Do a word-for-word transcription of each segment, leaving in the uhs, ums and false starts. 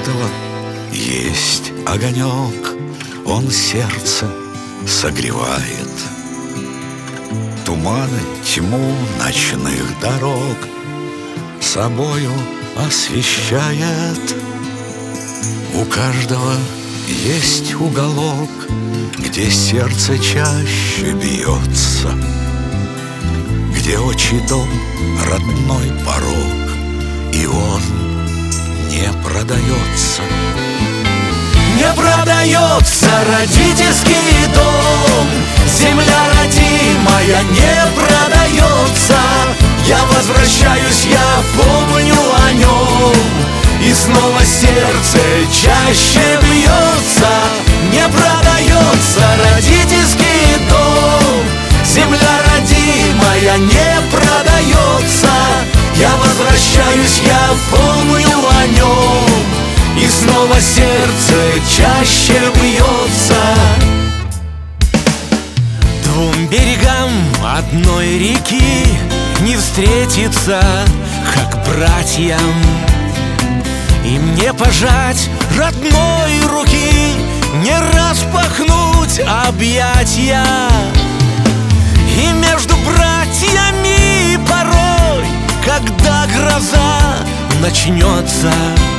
каждого есть огонек, он сердце согревает. Туманы, тьму ночных дорог собою освещает. У каждого есть уголок, где сердце чаще бьется, где отчий дом, родной порог, и он не продается. Не продается родительский дом, земля родимая не продается. Я возвращаюсь, я помню о нем, и снова сердце чаще бьется. Не продается родительский дом, земля родимая не продается. Я возвращаюсь, я помню о нем, и снова сердце чаще бьется. Двум берегам одной реки не встретиться, как братьям, и мне пожать родной руки, не распахнуть объятья. И между братьями порой, когда гроза начнется,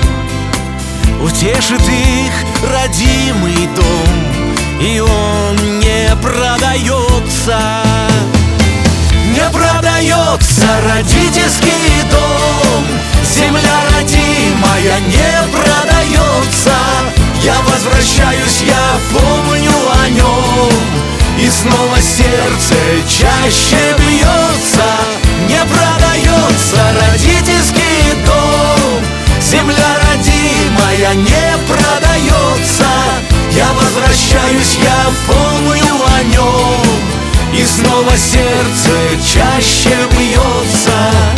утешит их родимый дом, и он не продается. Не продается родительский дом, земля родимая не продается. Я возвращаюсь, я помню о нем, и снова сердце чаще бьется. Не продается родительский дом, земля родимая не продается. Я возвращаюсь, я помню о нем, и снова сердце чаще бьется.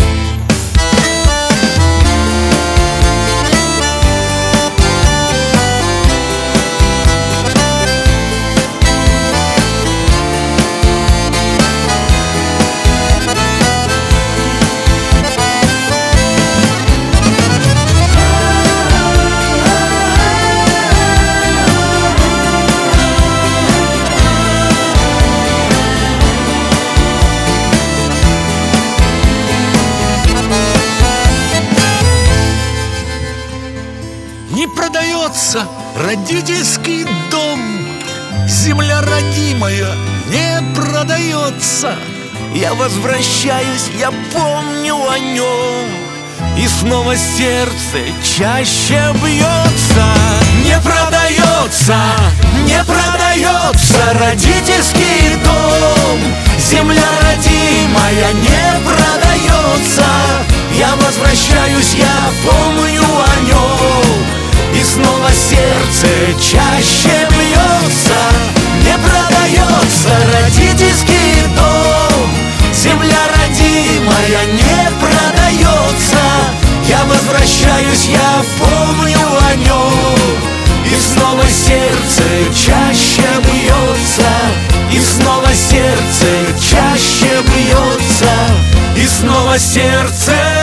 Не продается родительский дом, земля родимая не продается. Я возвращаюсь, я помню о нем, и снова сердце чаще бьется. Не продается, не продается родительский дом, земля родимая не продается. Я возвращаюсь, я помню о нем, и снова сердце чаще бьется. Не продается родительский дом, земля родимая не продается. Я возвращаюсь, я помню о нем, и снова сердце чаще бьется. И снова сердце чаще бьется. И снова сердце